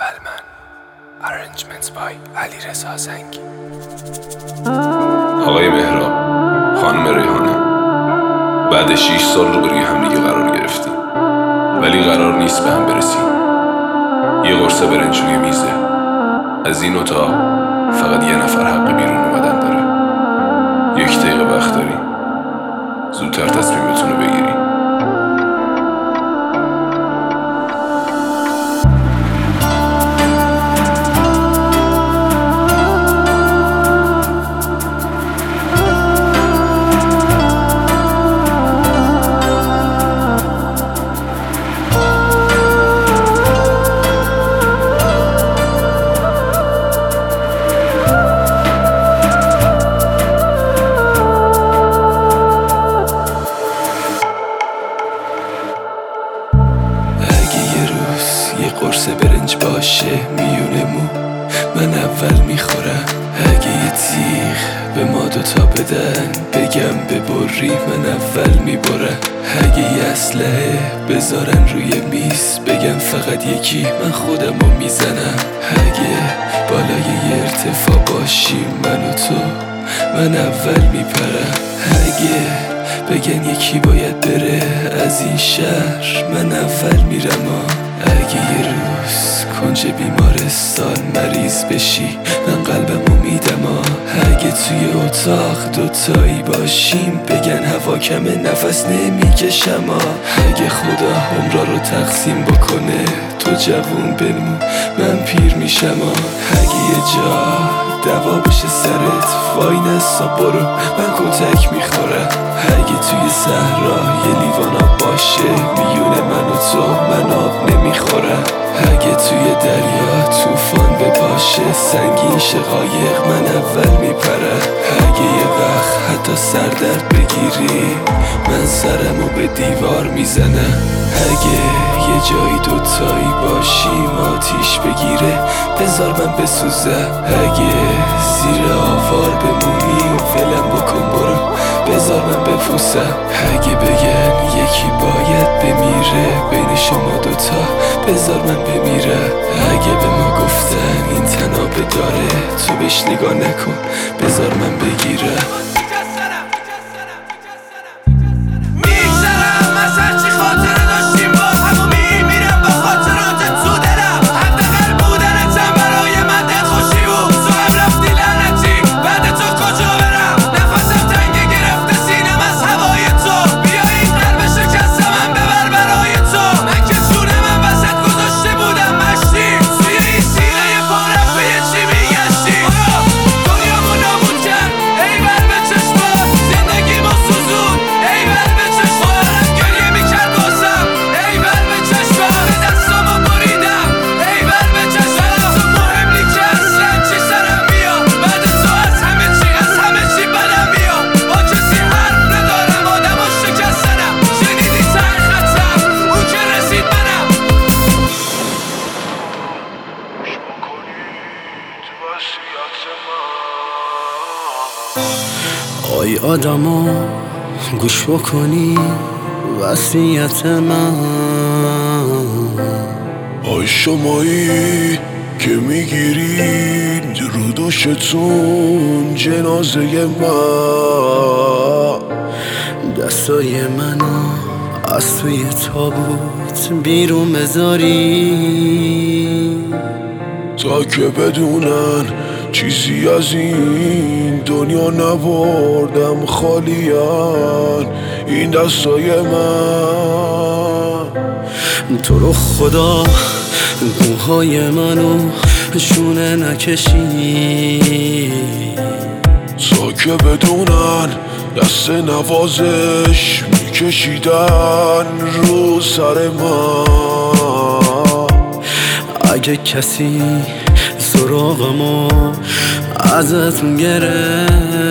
اول من. Arrangements by علیرضا زنگی. آقای مهراب، خانم ریحانه، بعد 6 سال روبروی همدیگه قرار گرفتیم، ولی قرار نیست به هم برسیم. یه قرص برنج روی میزه. از این اتاق فقط یه نفر حق بیرون اومدن داره. 1 دقیقه وقت داری. زودتر تصمیمتونو بگیری. یه قرص برنج باشه میونه مو من اول میخورم. اگه یه تیغ به ما دوتا بدن بگم ببری من اول میبرم. اگه یه اسلحه بذارن روی میز بگم فقط یکی من خودمو میزنم. اگه بالای یه ارتفاع باشیم من و تو من اول میپرم. اگه بگن یکی باید بره از این شهر من اول میرم. اگه یه روز کنج بیمارستان مریض بشی من قلبمو میدم. اگه توی اتاق دوتایی باشیم بگن هوا کمه نفس نمیکشم. اگه خدا عمرا رو تقسیم بکنه تو جوون بمون من پیر میشم. اگه یه جا دوا بشه سرت وای نسا برو من کتک میخورم. اگه توی صحرا یه لیوان آب باشه میونه من و تو من آب نمیخورم. اگه توی دریا طوفان بپاشه سنگین شقایق من اول میپرم. اگه یه وقت حتی سردرد بگیری من سرمو به دیوار میزنم. اگه یه جایی دوتایی باشیم آتیش بگیره بذار من بسوزم. اگه زیر آوار بمونی و ولم بکن برو بذار من بپوسم. اگه بگن یکی باید بمیره بین شما دوتا بذار من بمیرم. اگه به ما گفتن این تنابه داره تو بهش نگاه نکن بذار من بگیرم. آی آدما گوش بکنی وصیت من. آی شمایی که میگیرید رو دوشتون جنازه من. دستای منو از توی تابوت بیرون بذاری تا که بدونن چیزی از این دنیا نبردم خالیان این دستای من. تو رو خدا گوهای منو شونه نکشی تا که بدونن دست نوازش میکشیدن رو سر من. اگه کسی سراغمو ازت گرفت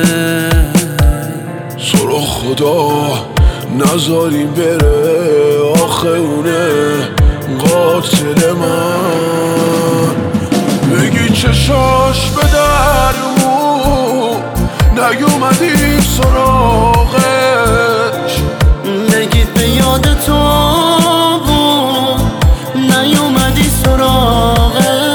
تو رو خدا نذاریم بره آخه اونه قاتل من. بگی چشاش به درمون نیومدیم سراغش بگید به یاد تو بود نیومدی سراغش.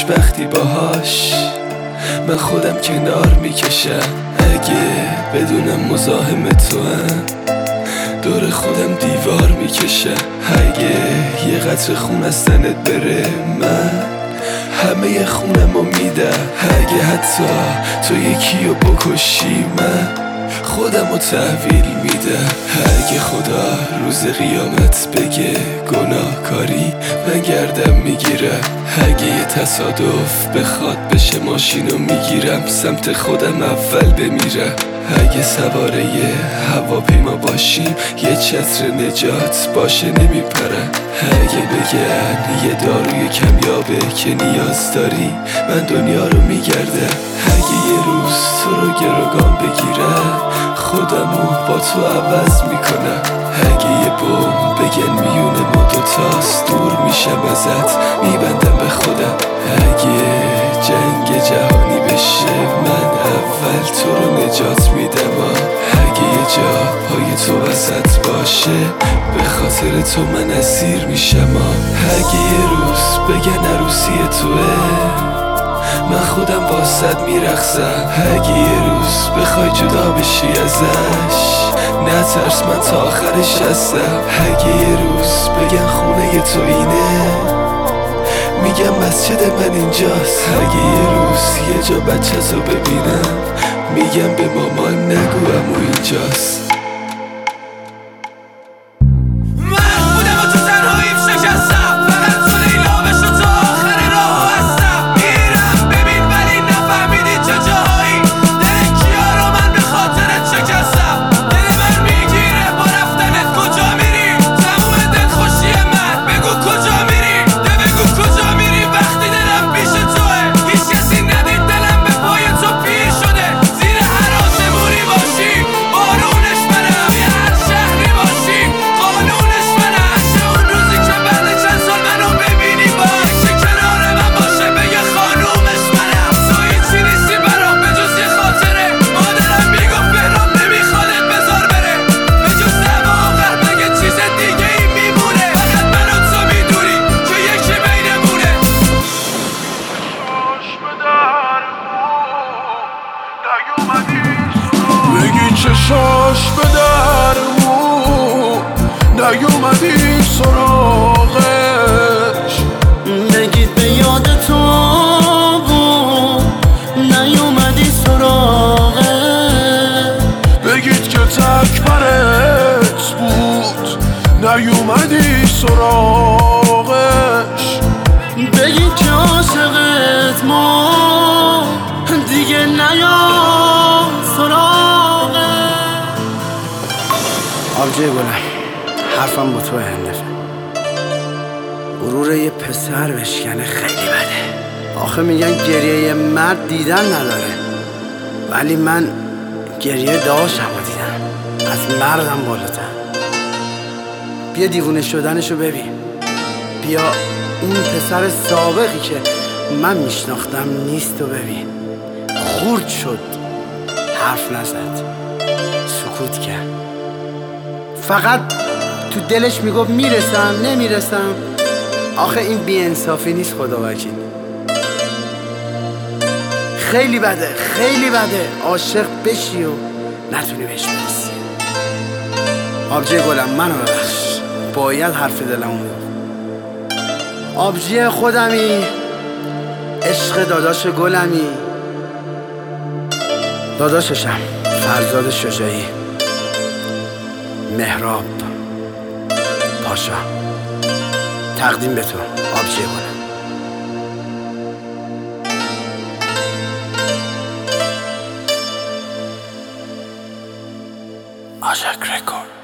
خوشبختی باهاش من خودم کنار میکشم. اگه بدونم مزاحم تو هم دور خودم دیوار میکشم. اگه یه قطره خون از تنت بره من همه خونمو میدم. اگه حتی تو یکیو بکشی من خودمو تحویل میدم. اگه خدا روز قیامت بگه گناهکاری من گردم میگیرم. اگه یه تصادف بخواد بشه ماشینو میگیرم سمت خودم اول بمیرم. اگه سواره یه هواپیما باشیم یه چتر نجات باشه نمیپرم. اگه بگن یه داروی کمیابه که نیاز داری من دنیا رو میگردم. اگه یه روز تو رو گروگان بگیرم خودمو با تو عوض میکنم. اگه یه بوم بگن میونه ما دوتاست دور میشم ازت میبندم به خودم. اگه جنگ جهانی بشه من اول تو رو نجات میدم. اگه یه جا پای تو وسط باشه به خاطر تو من اسیر میشم. اگه یه روز بگن عروسی توه من خودم واسد میرقصم. اگه یه روز بخوای جدا بشی ازش نترس من تا آخرش هستم. اگه یه روز بگن خونه تو اینه میگم مسجد من اینجاست. اگه یه روز یه جا بچه تو ببینم میگم به مامان نگو امو اینجاست. چشاش به درمون نیومدی سراغش. بگید به یاد تو بود نیومدی سراغش. بگید که تک برت بود نیومدی سراغش. بگید که عاشقت ما دیگه نیام سراغش. آبجی گلم حرفم با تو هندفه. غرور یه پسر بشکنه خیلی بده. آخه میگن گریه یه مرد دیدن نداره ولی من گریه داشتم و دیدم از مردم بالاتر. بیا دیوونه شدنشو ببین. بیا اون پسر سابقی که من میشناختم نیست و ببین. خورد شد حرف نزد سکوت کرد. فقط تو دلش میگفت میرسم نمیرسم. آخه این بی‌انصافی نیست خدا وکیل. خیلی بده خیلی بده عاشق بشی و نتونی بهش برسی. آبجی گلم منو ببخش باید حرف دلمو میگفت. آبجی خودمی عشق داداش گلمی. داداششم فرزاد شجاعی مهراب پاشا. تقدیم به تو آبجی گلم. آژاک رکورد.